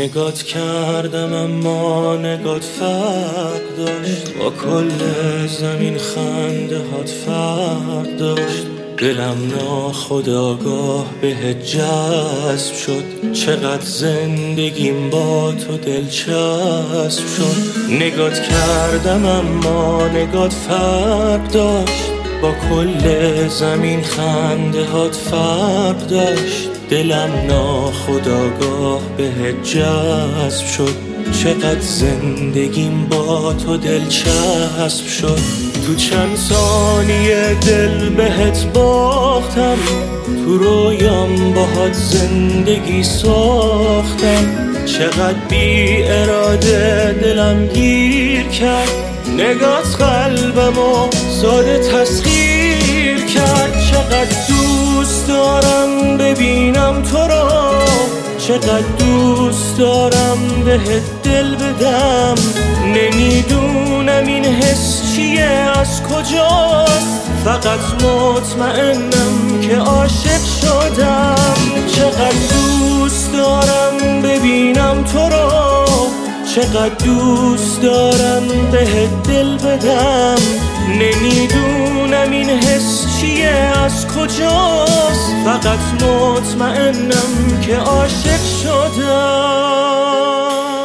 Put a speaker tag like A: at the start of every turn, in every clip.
A: نگات کردم اما نگات فرق داشت، با کل زمین خنده هات فرق داشت. دلم ناخودآگاه بهت جذب شد، چقدر زندگیم با تو دلچسب شد. نگات کردم اما نگات فرق داشت، با کل زمین خنده هات فرق داشت. دلم ناخودآگاه بهت جذب شد، چقدر زندگیم با تو دلچسب شد. تو چند ثانیه دل بهت باختم، تو رویام باهات زندگی ساختم. چقدر بی اراده دلم گیر کرد، نگات قلبمو ساده تسخیر کرد. چقدر دوست دارم ببینم تو رو، چقدر دوست دارم بهت دل بدم. نمیدونم این حس چیه، از کجاست، فقط مطمئنم که عاشق شدم. چقدر دوست دارم ببینم تو رو، چقدر دوست دارم بهت دل بدم. نمیدونم این حس چیه، از کجاست، فقط مطمئنم که عاشق شدم.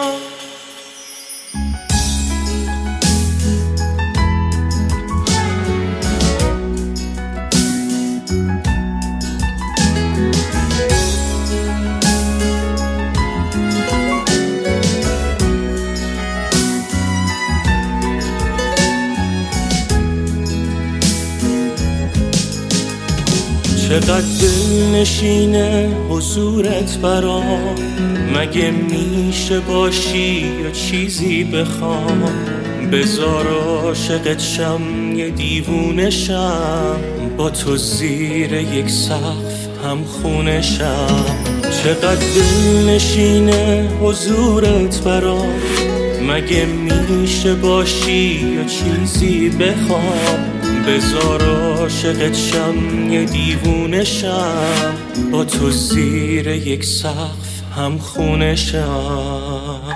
A: چقدر دلنشینه حضورت برام، مگه میشه باشی یا چیزی بخوام. بذار عاشقت شم یه دیوونه شم، با تو زیر یک سقف هم خونه شم. چقدر دلنشینه حضورت برام، مگه میشه باشی یا چیزی بخوام. بذار عاشقت شم یه دیوونه شم، با تو زیر یک سقف هم خونه شم.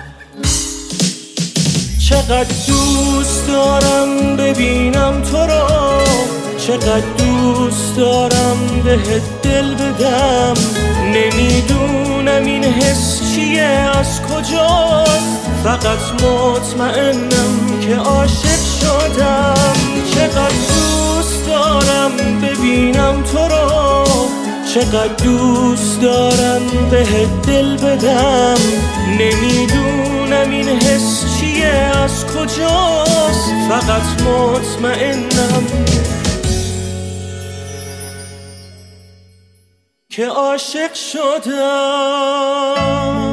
A: چقدر دوست دارم ببینم تو رو، چقدر دوست دارم بهت دل بدم. نمیدونم این حس چیه، از کجاست، فقط مطمئنم که عاشق شدم. چقدر دوست دارم ببینم تو رو، چقدر دوست دارم بهت دل بدم. نمیدونم این حس چیه، از کجاست، فقط مطمئنم که عاشق شدم.